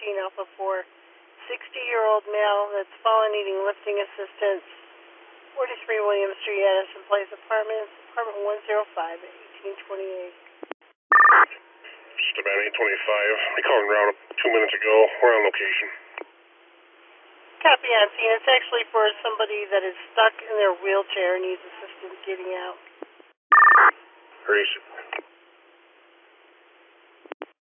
Alpha 4. 60-year-old male that's fallen needing lifting assistance. 43 William Street, Addison Place Apartments, apartment 105 at 1828. Just about 825. I called around 2 minutes ago. We're on location. Copy on scene. It's actually for somebody that is stuck in their wheelchair and needs assistance getting out. Grace.